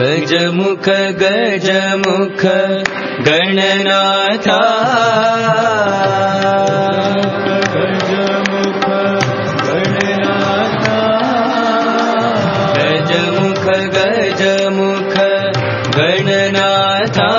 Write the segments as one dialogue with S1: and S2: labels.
S1: गजमुख गजमुख Gananatha गजमुख Gananatha गजमुख गजमुख Gananatha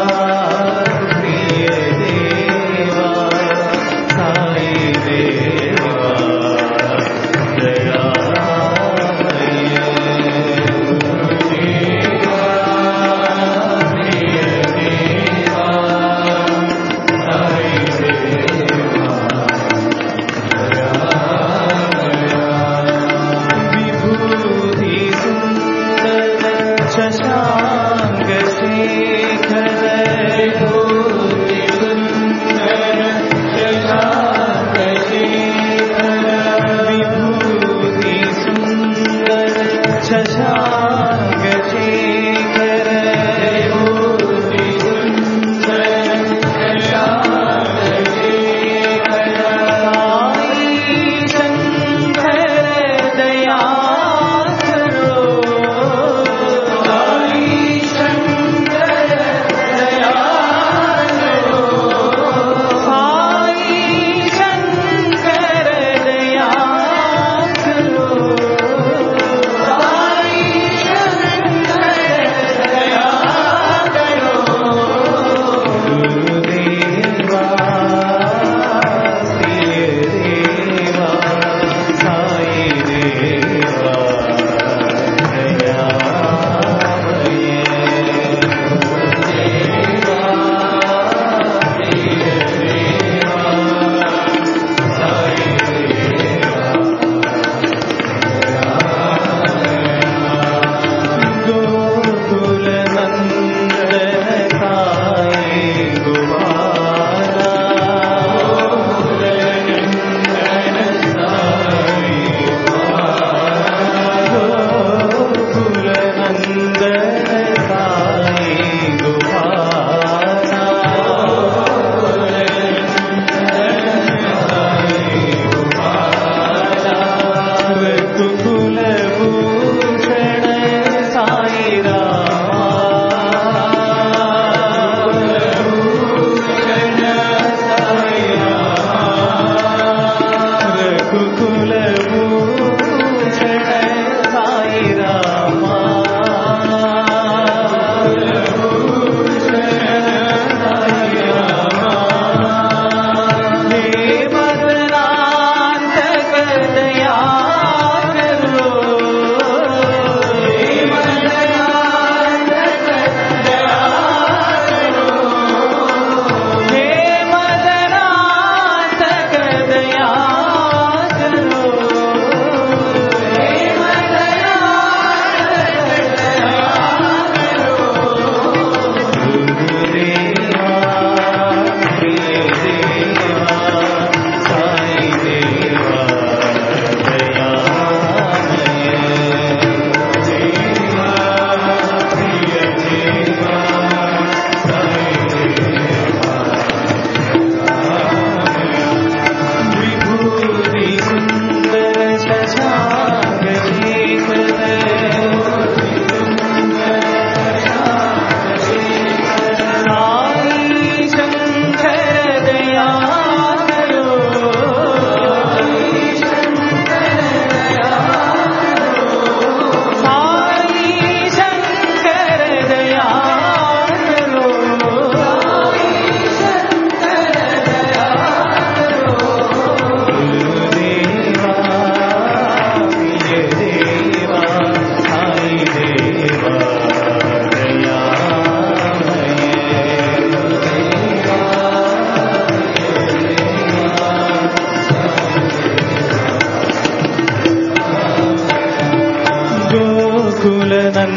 S2: Dev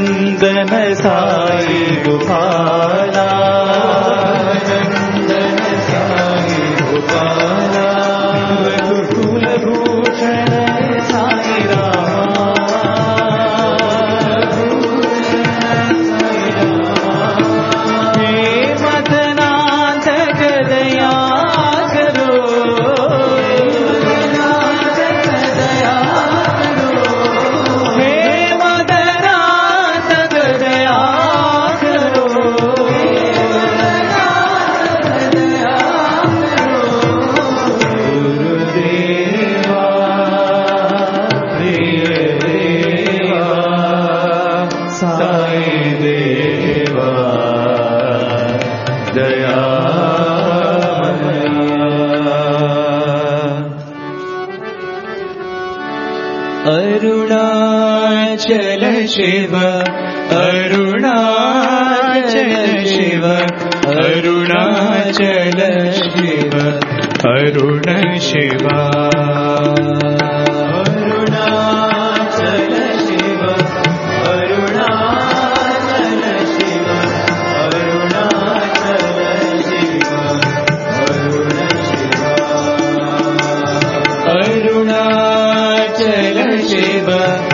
S2: चंदन साई गोपाला, चंदन साई गोपाला, रघुकुल भूषण साई रामा, हे मदनाथ दया करो, अरुणाचल शिव, अरुणाचल शिव, अरुणाचल शिव, अरुण शिवा, अरुणाचल शिव, अरुणाचल शिव, अरुणाचल शिव, अरुण शिवा, अरुणाचल शिव,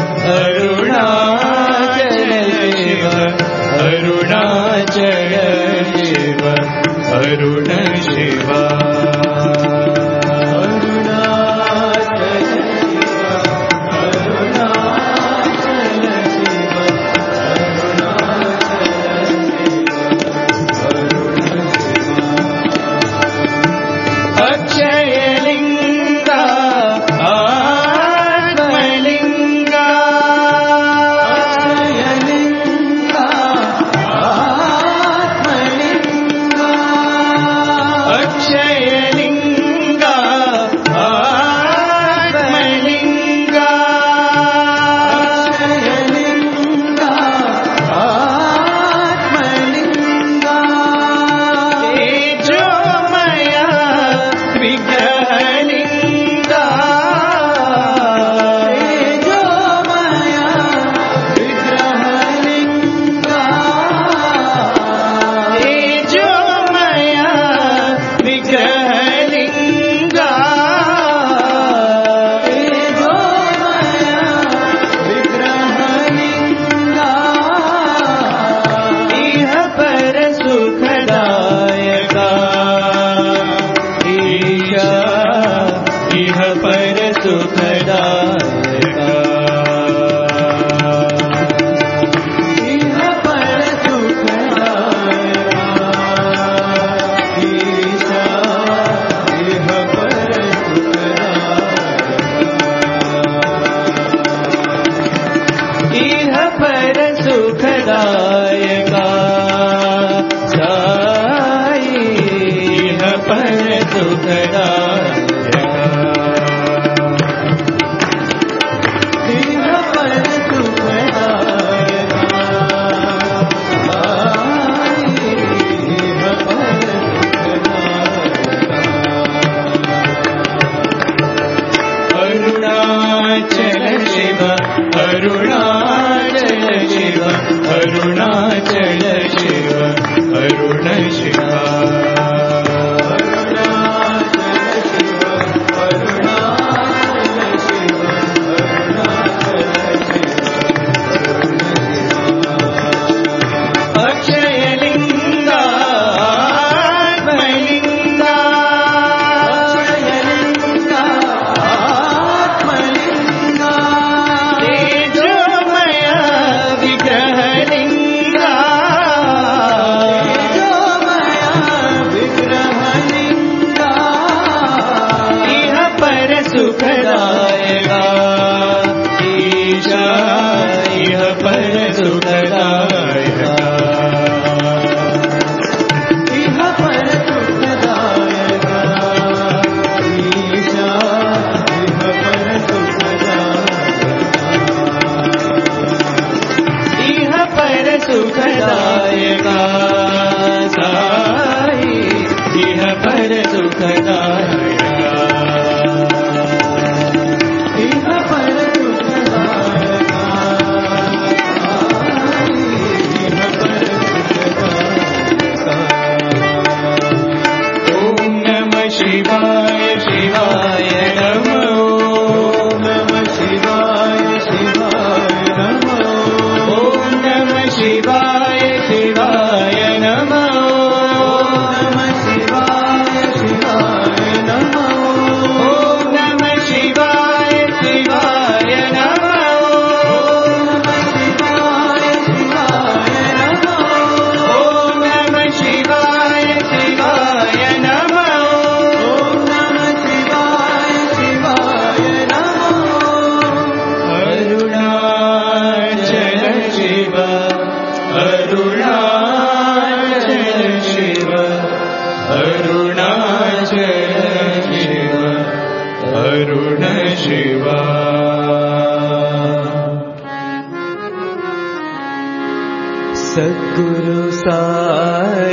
S2: अरुणाचल शिव, अरुणाचल शिव, अरुण शिवा,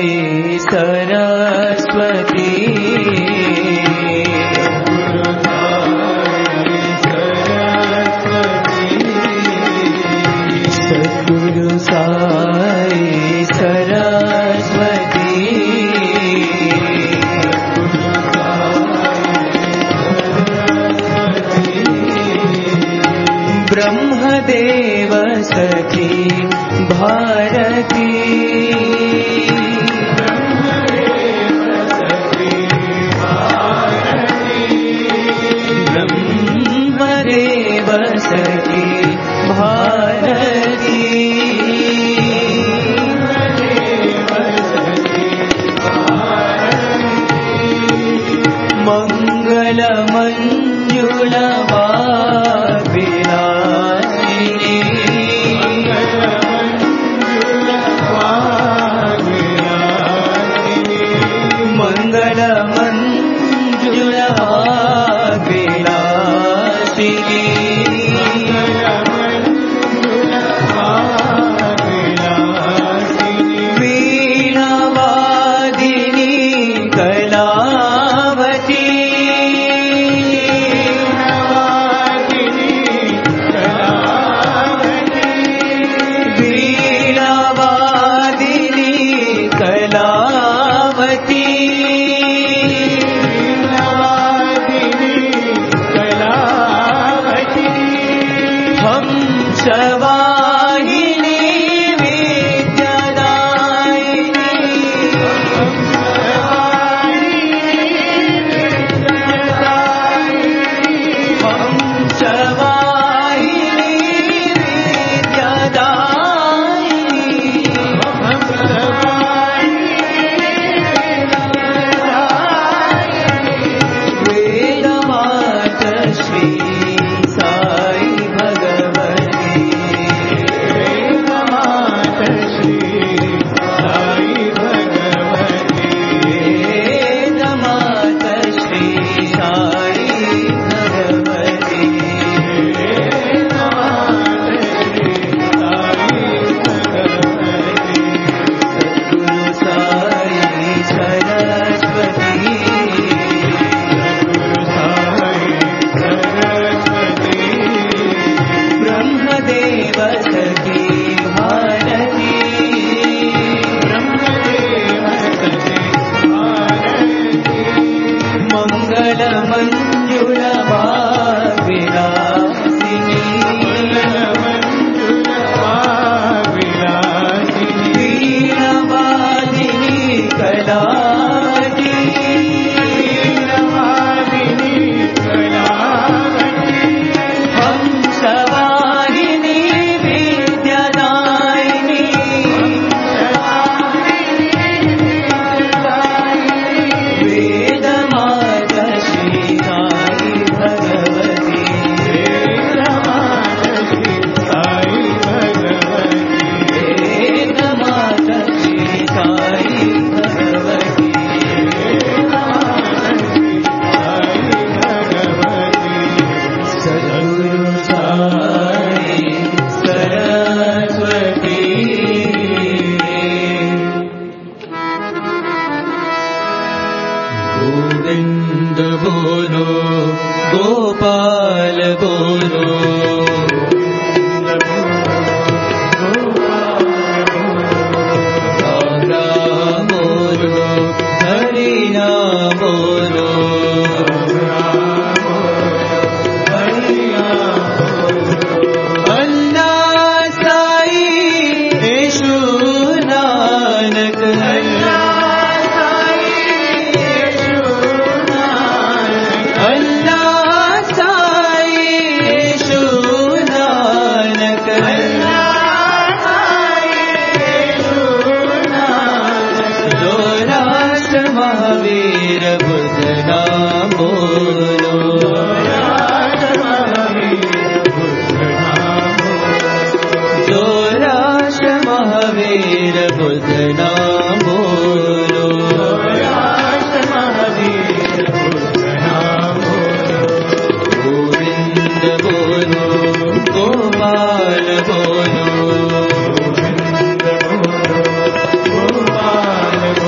S1: सरस्वती सद्गुरु साई सरस्वती ब्रह्मदेव सखी भारती ब्रह्मदेव सखी भारती मंगल मंजुल मंगल मंजुल विलासिनी वीणावादिनी कलावती वीणावादिनी कलावती हंसवाहिनी विद्यादायिनी हंसवाहिनी विद्यादायिनी वेदमात श्री साई भगवती वेदमात श्री साई भगवती वेदमात श्री साई भगवती वेदमात श्री साई भगवती सद्गुरु साई सरस्वती ब्रह्मदेव सखी भारती ब्रह्मदेव सखी भारती मंगल मंजुल विलासिनी वीणावादिनी कलावती हंसवाहिनी विद्यादायिनी वेदमात श्री साई भगवती वेदमात श्री साई भगवती वेदमात श्री साई भगवती वेदमात श्री साई भगवती सद्गुरु साई सरस्वती गोविंद बोलो गोपाल बोलो राधा बोलो हरि नाम बोलो अल्लाह साई यीशु नानक अल्लाह साई यीशु नानक अल्लाह साई यीशु नानक अल्लाह साई यीशु नानक जो राष्ट्र महावीर बुद्ध नाम बोलो जो राष्ट्र महावीर बुद्ध नाम बोलो राष्ट्र महावीर बुद्ध नाम बोलो गोविंद बोलो गोपाल बोलो गोविंद बोलो गोपाल बोलो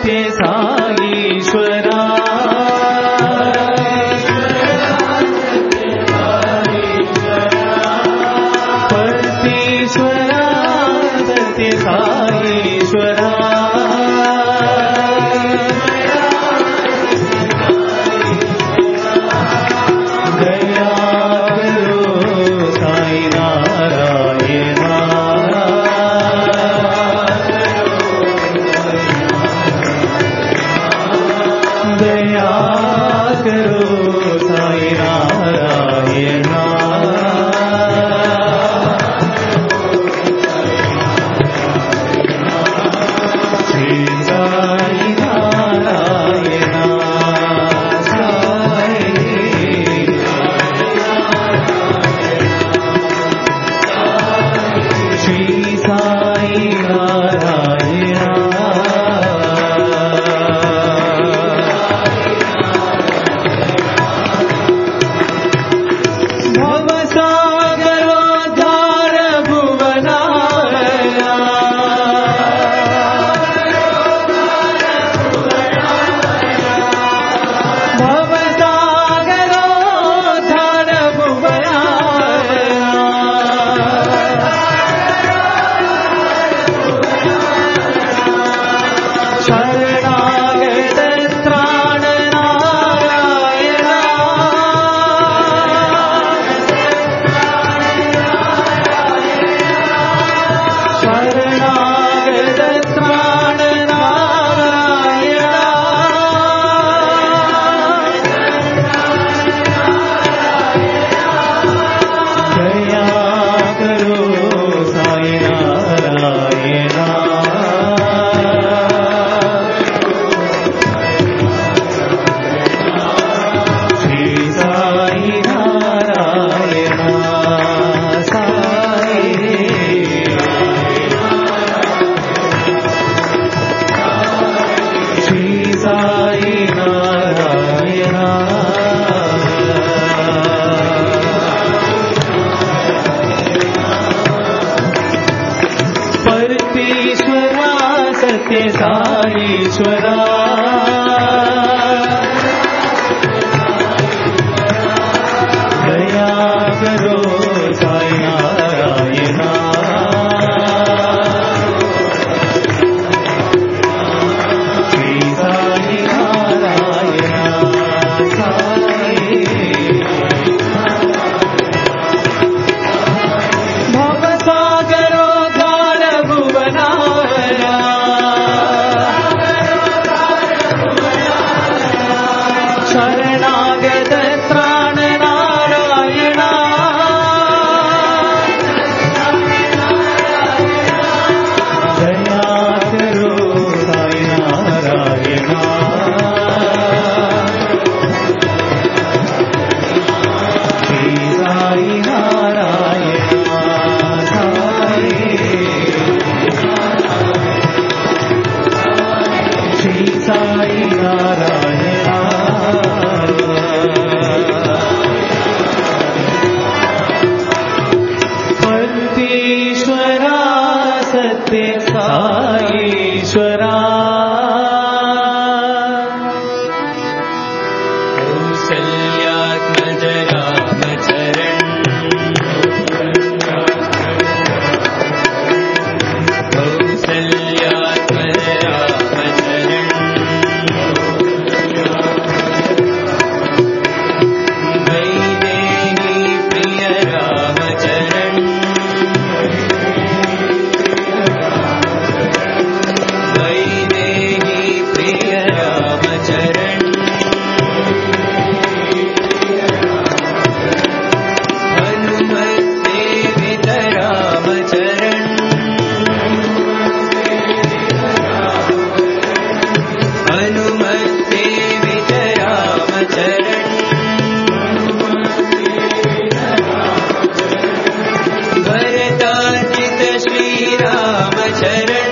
S1: सत्य साईश्वरा परमेश्वरा सत्य साईश्वरा दया करो साई नारायणा दया करो साई नारायणा श्री साई नारायणा श्री साई नारायणा भवसागरोद्धार भुवनालया भवसागरोद्धार भुवनालया शरणागत त्राण नारायणा शरणागत त्राण नारायणा दया करो साई नारायणा श्री साई नारायणा साई श्री साई नारायणा परमेश्वरा सत्य साईश्वरा दया करो साई नारायणा श्री साई नारायणा साई भवसागरोद्धार भुवनालया शरणागत त्राण नारायणा दया करो साई नारायणा श्री साई नारायणा साई श्री साई नारायणा परमेश्वरा सत्य साईश्वरा कौसल्यात्मज रामचरण कौसल्यात्मज रामचरण वैदेही प्रिय रामचरण वैदेही प्रिय रामचरण हनुमत सेवित रामचरण हनुमत सेवित रामचरण भरतार्जित श्री रामचरण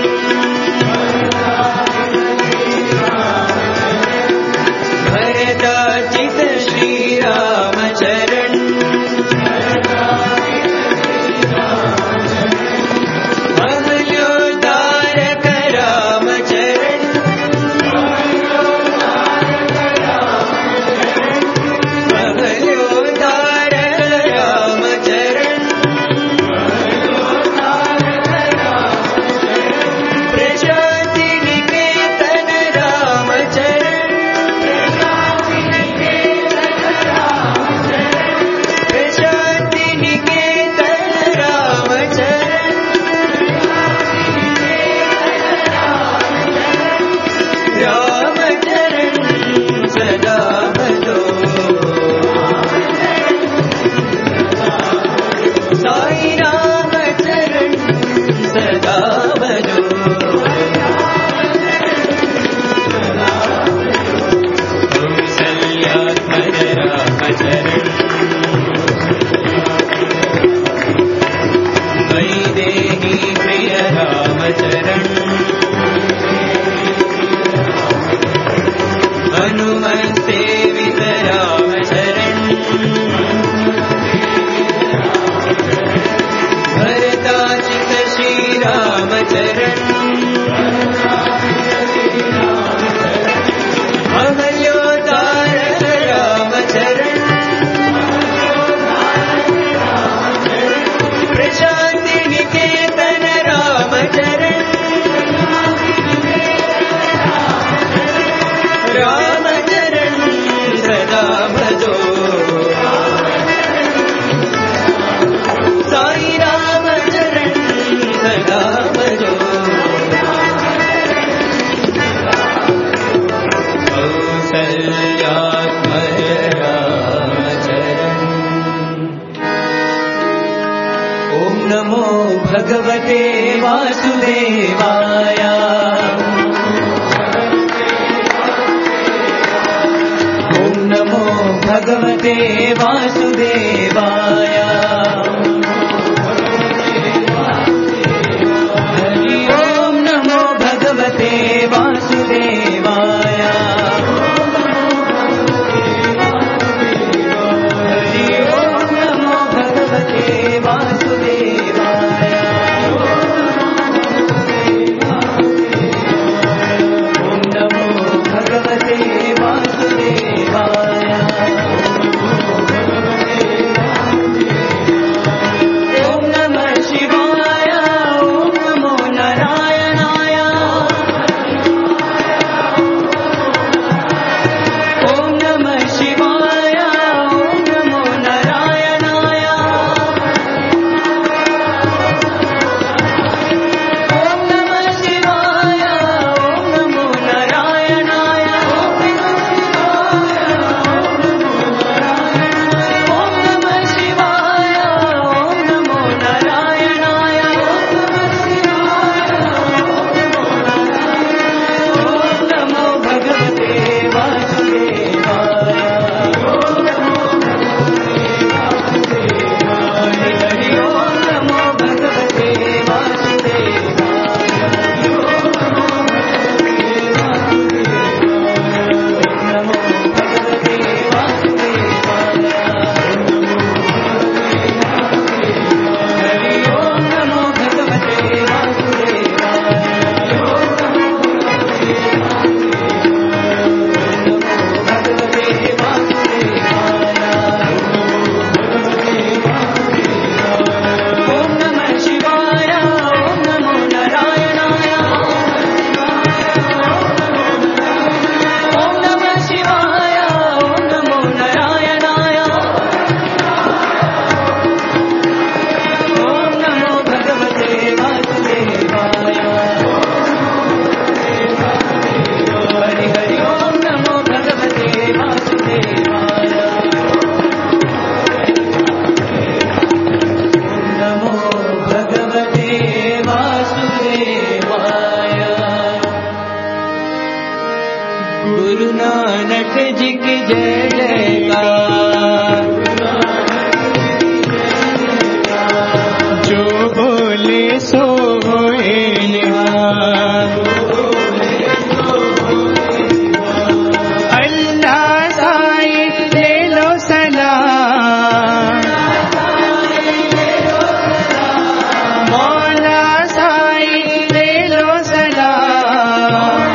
S1: भरतार्जित श्री रामचरण अहल्योद्धारक रामचरण हनुमत्सेवित रामचरण भरताचित श्रीरामचरण अहल्योद्धारक रामचरण प्रशांति निकेतन रामचरण रामचरण सदा भजो साई रामचरण सदा भजो कौसल्यात्मज रामचरण ओम नमो भगवते वासुदेवाय ओम नमो भगवते वासुदेवाय हरि ओम नमो भगवते वासुदेवाय हरि ओम नमो भगवते वासुदेवाय ओम नमो भगवते वासुदेवाय ओम नमः शिवाय ओम नमो नारायणाय ओम नमः शिवाय ओम नमो नारायणाय ओम नमः शिवाय ओम नमो नारायणाय ओम नमः शिवाय ओम नमो नारायणाय ओम नमो भगवते वासुदेवाय हरि हरि ओम नमो भगवते वासुदेवाय नमो भगवते वासुदेवाय हरि ओम नमो भगवते वासुदेवाय भगवते वासुदेवाय ओम नमः शिवाय ओम नमो नारायणाय ओम नमः शिवाय ओम नमो नारायणाय ओम नमो भगवते वासुदेवाय हरि हरि ओम नमो भगवते वासुदेवाय नमो भगवते वासुदेवाय गुरु नानक जी की जय जयकार
S2: जो बोले सो होए निहाल अल्लाह साईं ले लो सलाम मौला साईं ले लो सलाम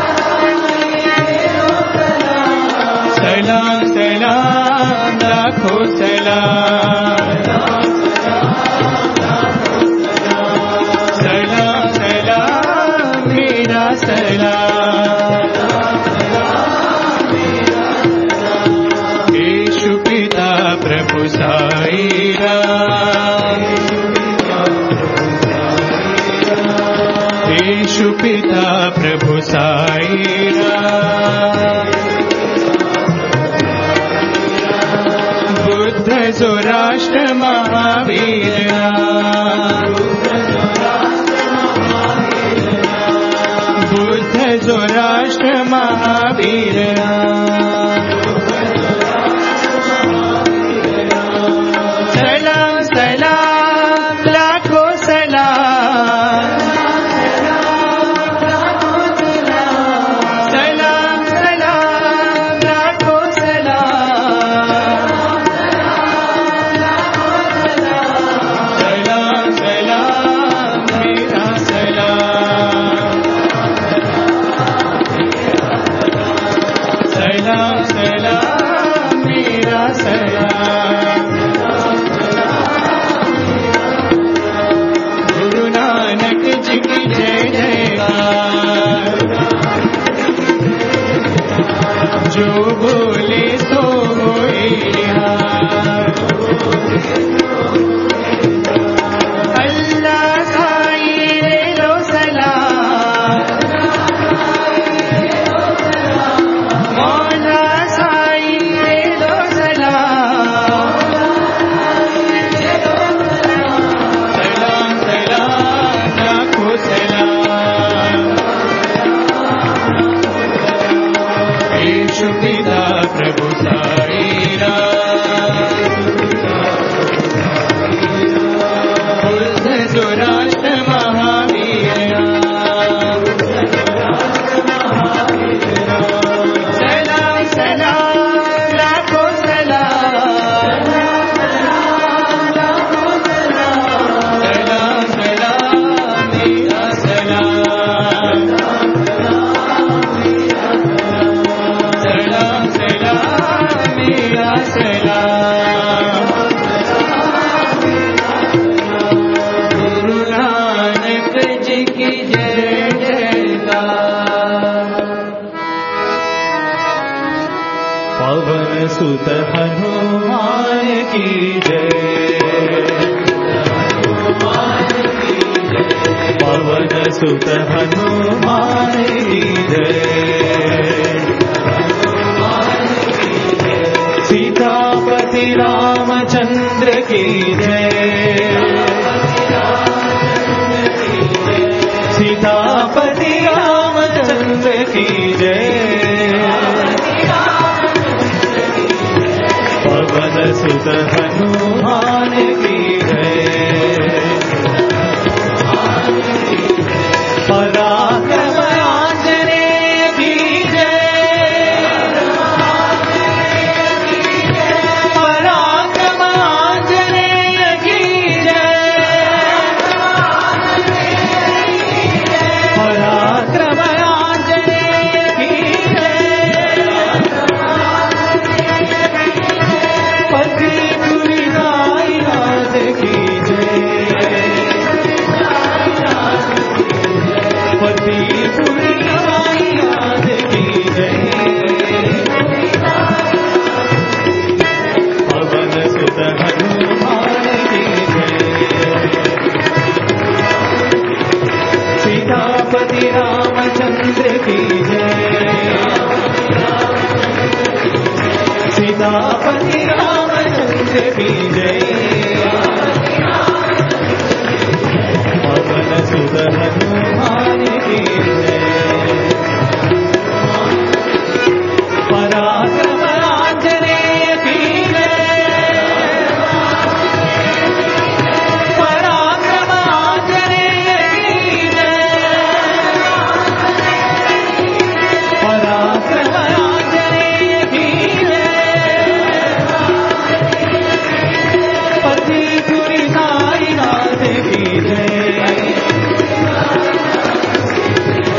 S2: सलाम सलाम लाखों सलाम सलाम सलाम मेरा सलाम यीशु पिता प्रभु साई राम यीशु पिता प्रभु साई राम बुद्ध जोराष्ट्र महावीर बुद्ध जोराष्ट्र महावीर सलाम सलाम लाखों सलाम सलाम सलाम सलाम मेरा सलाम। गुरु नानक जी की जय जयकार। जो बोले सो होए निहार। अल्लाह साई ले लो सलाम। मौला साई ले लो सलाम। सलाम सलाम लाखों सलाम। ईशु पिता प्रभु साईरा। बुद्ध सुराष्ट्र महावीरा। सलाम सलाम लाखों सलाम। सलाम सलाम मेरा सलाम। सलाम सलाम मेरा सलाम। गुरु नानक जी की जय जयकार।
S3: पवन सुत हनुमान की जय। पवन सुत हनुमान की जय। सीतापति रामचंद्र की जय। सीतापति रामचंद्र की जय। पवन सुत हनुमान की जय। पराक्रम आंजनेय की जय। पराक्रम आंजनेय की जय। पराक्रम आंजनेय की जय। पति पुरी नाथ की जय। पति पुरी नाथ की जय। पवन सुत हनुमान की जय। सीतापति रामचंद्र की जय। सीतापति रामचंद्र की जय। पवन सुत हनुमान की जय। पराक्रम आंजनेय की जय। पराक्रम आंजनेय की जय। पराक्रम आंजनेय की जय। पति पुरी साईनाथ की जय।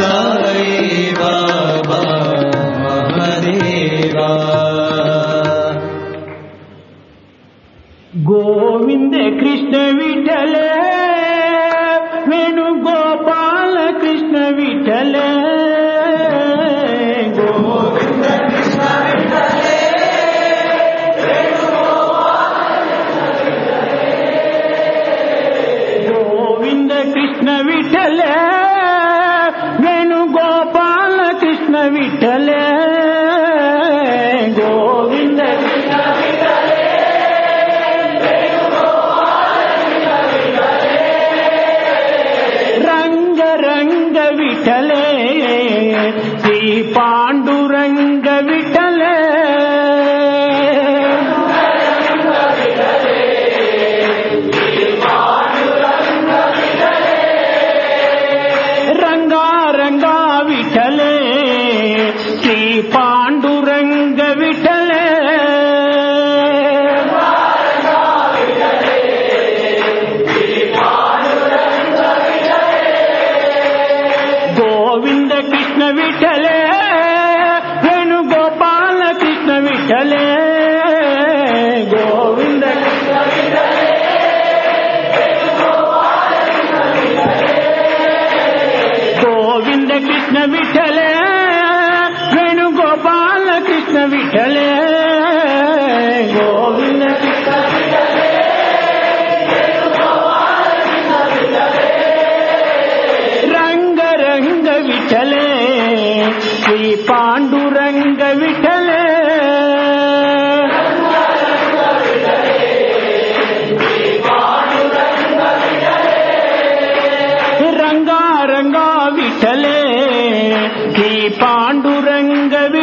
S3: साई बाबा महादेवा
S1: गोविंद कृष्ण विठल वेणुगोपाल कृष्ण विठल गोविंद कृष्ण विठल गोविंद कृष्ण विठल वेणुगोपाल कृष्ण विठल गोविंद विठले श्री पांडुरंग विठले रंगा रंगा विठले श्री पांडुरंग विठले गोविंद कृष्ण विठले वेणुगोपाल कृष्ण विठले गोविंद कृष्ण विठले गोविंद कृष्ण विठले वेणुगोपाल कृष्ण विठले गोविंद कृष्ण विठले रंग रंग विठले श्री पांडुरंग विठले रंगा रंगा विठले श्री पांडुरंग